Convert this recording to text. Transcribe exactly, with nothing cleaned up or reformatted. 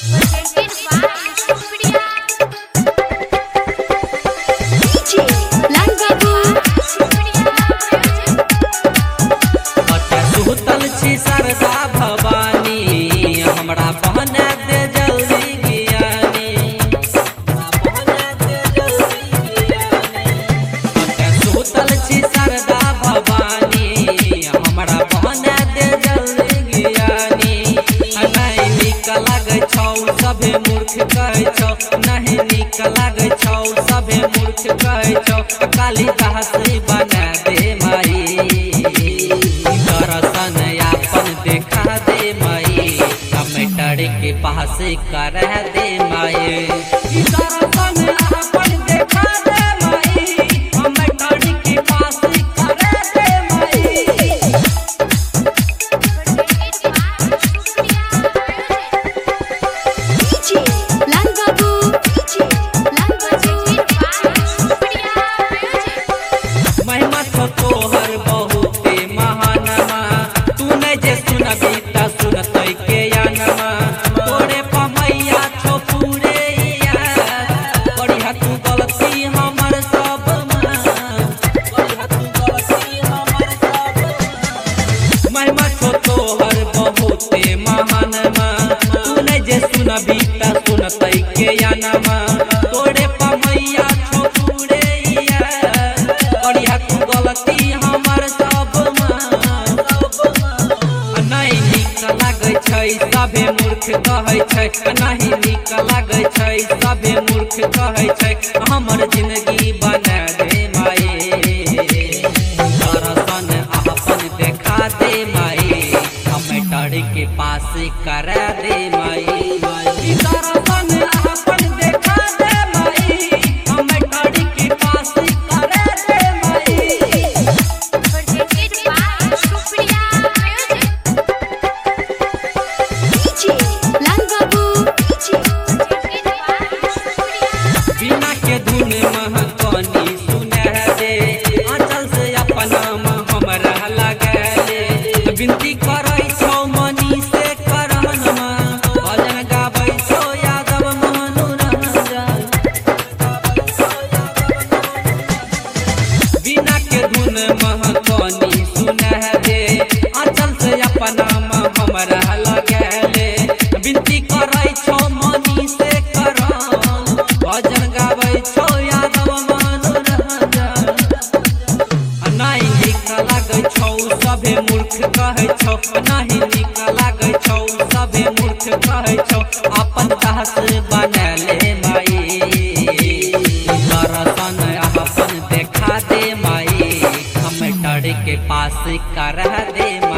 शारदा भवानी हमरा बहना दे जल्दी ज्ञानी सुतल छी शारदा भवानी हमरा बहना दे जल्दी ज्ञानी नहीं नीक लागे छौ सभे मूर्ख कहै छौ नहीं नीक लागे छौ सभे मूर्ख कहै छौ कालिदास बना दे माई दर्शन यापन देखा दे माई टमाटर के पास कर दे माई दर्शन यापन देखा दे माई टमाटर के पास कर दे माई। महिमा तो तोहर बहुते महानमा तू नहीं जे सुनबी त सुनतै के यानमा तोरे पमैया छो पूरे यार बढ़िया तू गलती हमर सब बढ़िया तू गलती हमर सब महिमा छो तोहर बहुते महानमा तू नहीं जे सुनबी त सुनतै के यानमा तोरे पमैया छो पूरे यार बढ़िया तू गलती हमर सब नहीं नीक लागे छै सभे मूर्ख कहै छै नहीं नीक लागे छै सभे मूर्ख कहै छै हमर जिंदगी बना दे माई दर्शन अपन देखा दे माई टमाटर के पास कर दे माई दर्शन अपन देखा दे माई टमाटर के पास कर दे माई। बिना के धुन महकनी सुनह दे आंचल से अपना हमरा लगा दे विनती करै छौ मनी से करहनमा भजन गाबै छौ यादव मनोरंजन बिना के धुन महकनी सुनह दे आंचल से अपना हमरा लगा ले विनती करै छौ मनी से करहन भजन गाबै छौ यादव मनोरंजन नहीं नीक लागे छौ सभे मूर्ख कहै छौ नहीं नीक लागे छौ सभे मूर्ख कहै छौ अपन दास बना ले माई दर्शन अपन देखा दे माई टमाटर के पास कर दे।